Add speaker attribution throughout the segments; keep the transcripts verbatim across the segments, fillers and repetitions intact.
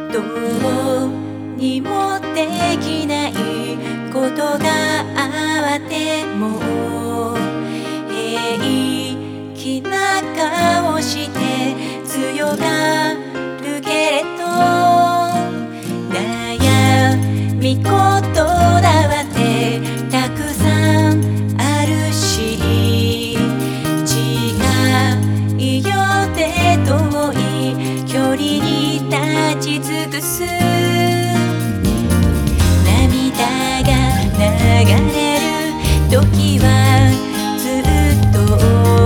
Speaker 1: どうにもできないことがあっても平気な顔して強がるけれど悩み事だってたくさんあるし違いようで遠い距離に立ち尽くす涙が流れる時はずっと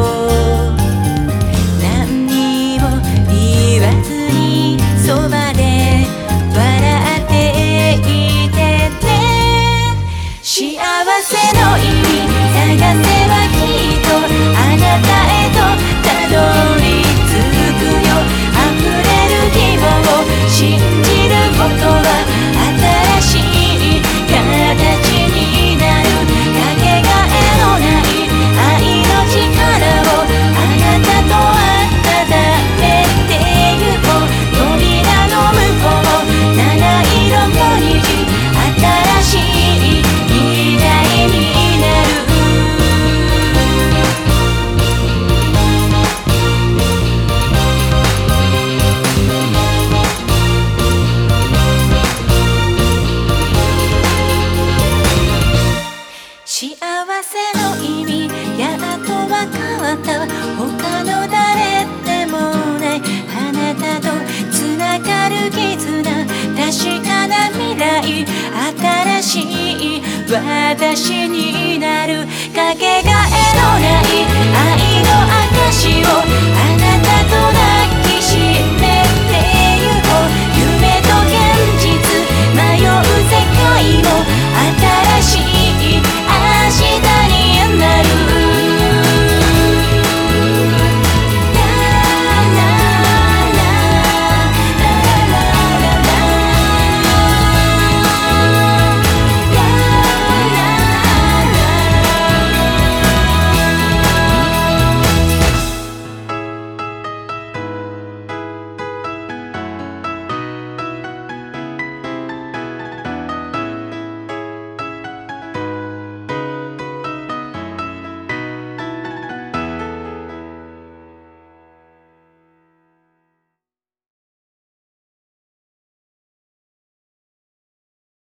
Speaker 1: 何にも言わずにそばで笑っていてね幸せの意味探せばきっとあなたへとたどり着くよ溢れる希望信じることは新しい形になるかけがえのない愛の力をあなたと温めてゆこう扉の向こう七色の虹新しい時代になる幸せの意味やっとわかった他の誰でもないあなたとつながる絆確かな未来新しい私になるかけがえのない愛の証を